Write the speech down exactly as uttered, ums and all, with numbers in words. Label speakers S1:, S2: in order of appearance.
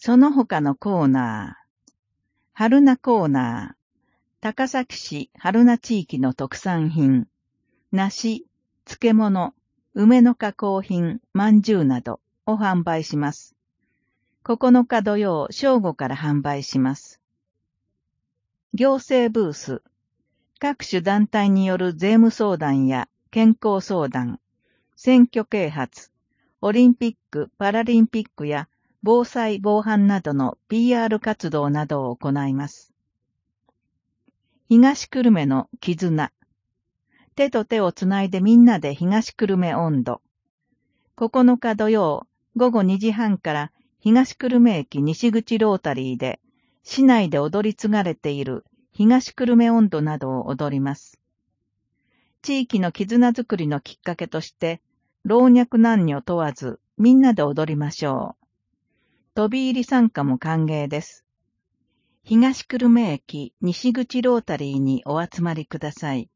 S1: その他のコーナー。春名コーナー。高崎市春名地域の特産品。梨、漬物、梅の加工品、まんじゅうなどを販売します。ここのか土曜正午から販売します。行政ブース。各種団体による税務相談や健康相談、選挙啓発、オリンピック・パラリンピックや防災・防犯などの ピーアール 活動などを行います。東久留米の絆。手と手をつないでみんなで東久留米音頭。ここのか土曜午後にじはんから東久留米駅西口ロータリーで市内で踊り継がれている東久留米音頭などを踊ります。地域の絆づくりのきっかけとして老若男女問わずみんなで踊りましょう。飛び入り参加も歓迎です。東久留米駅西口ロータリーにお集まりください。